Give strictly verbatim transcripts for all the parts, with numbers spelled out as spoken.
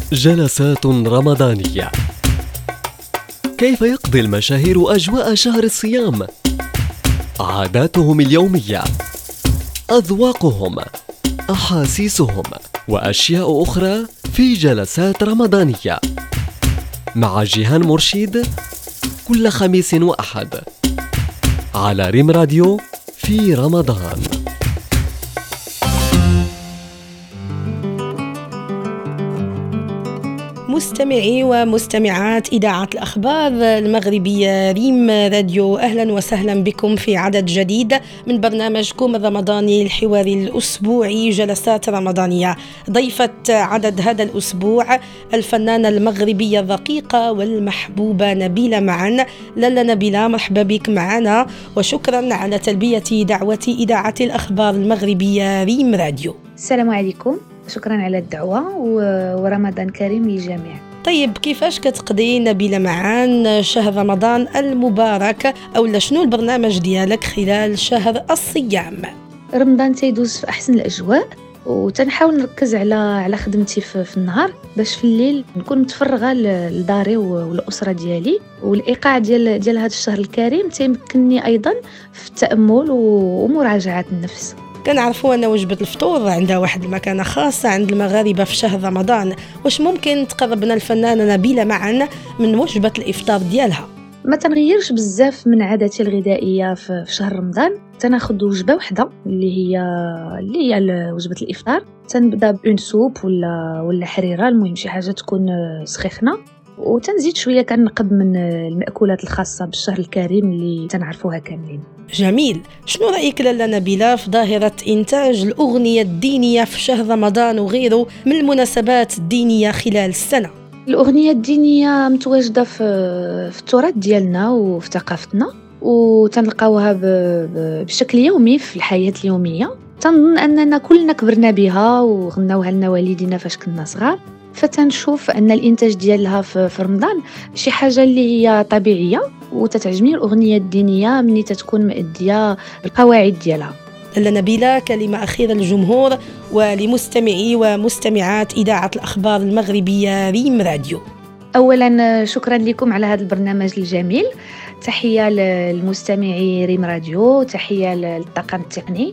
جلسات رمضانية. كيف يقضي المشاهير أجواء شهر الصيام؟ عاداتهم اليومية، أذواقهم، أحاسيسهم، وأشياء أخرى في جلسات رمضانية مع جيهان مرشيد كل خميس وأحد على ريم راديو في رمضان. مستمعي ومستمعات إذاعة الأخبار المغربية ريم راديو، أهلا وسهلا بكم في عدد جديد من برنامجكم الرمضاني الحواري الأسبوعي جلسات رمضانية. ضيفة عدد هذا الأسبوع الفنانة المغربية الرقيقة والمحبوبة نبيلة معن. لالا نبيلة، مرحبا بك معنا وشكرا على تلبية دعوة إذاعة الأخبار المغربية ريم راديو. السلام عليكم، شكرا على الدعوة ورمضان كريم للجميع. طيب، كيفاش كتقضي نبيلة معان شهر رمضان المبارك، أو شنو البرنامج ديالك خلال شهر الصيام؟ رمضان تيدوز في أحسن الأجواء، وتنحاول نركز على على خدمتي في, في النهار باش في الليل نكون متفرغة لداري والأسرة ديالي. والإيقاع ديال ديال هذا الشهر الكريم تيمكنني أيضا في التأمل ومراجعة النفس. كنعرفوا أن وجبة الفطور عندها واحد المكانة خاصة عند المغاربة في شهر رمضان. واش ممكن تقربنا الفنانة نبيلة معنا من وجبة الإفطار ديالها؟ ما تنغيرش بزاف من عاداتي الغذائية في شهر رمضان. تناخذ وجبة واحدة اللي هي اللي هي وجبة الإفطار. تنبدا بأون سوب ولا ولا حريرة، المهم شي حاجة تكون سخيخنة، وتنزيد شوية كنقب من المأكولات الخاصة بالشهر الكريم اللي تنعرفوها كاملين. جميل. شنو رأيك لالا نبيلة في ظاهرة إنتاج الأغنية الدينية في شهر رمضان وغيره من المناسبات الدينية خلال السنة؟ الأغنية الدينية متواجدة في, في التراث ديالنا وفي ثقافتنا، وتنلقاوها بشكل يومي في الحياة اليومية. تنظن أننا كلنا كبرنا بها وغناوها لنا والدينا فاش كنا صغار، فتنشوف أن الإنتاج ديالها في رمضان شي حاجة اللي هي طبيعية، وتتعجبني الأغنية الدينية مني تتكون مؤدية القواعد ديالها. لالا نبيلة، كلمة أخيرة للجمهور ولمستمعي ومستمعات إذاعة الأخبار المغربية ريم راديو. أولا شكرا لكم على هذا البرنامج الجميل، تحية للمستمعي ريم راديو، تحية للطاقم التقني.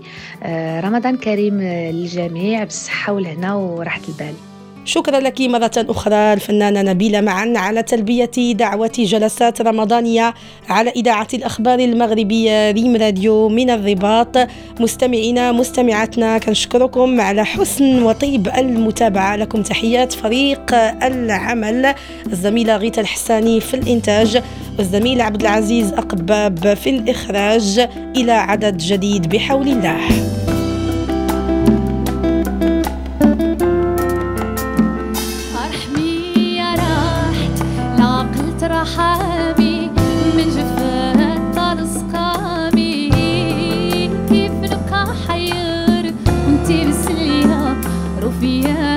رمضان كريم للجميع بالصحة والهنا وراحة البال. شكرا لك مرة أخرى الفنانة نبيلة معن على تلبية دعوة جلسات رمضانية على إذاعة الأخبار المغربية ريم راديو من الرباط. مستمعينا مستمعاتنا، كنشكركم على حسن وطيب المتابعة. لكم تحيات فريق العمل، الزميلة غيتا الحساني في الإنتاج والزميل عبد العزيز أقباب في الإخراج. إلى عدد جديد بحول الله. رحابي من جفات طال سقامي، كيف نبقى حير وانتي بسليها رفيا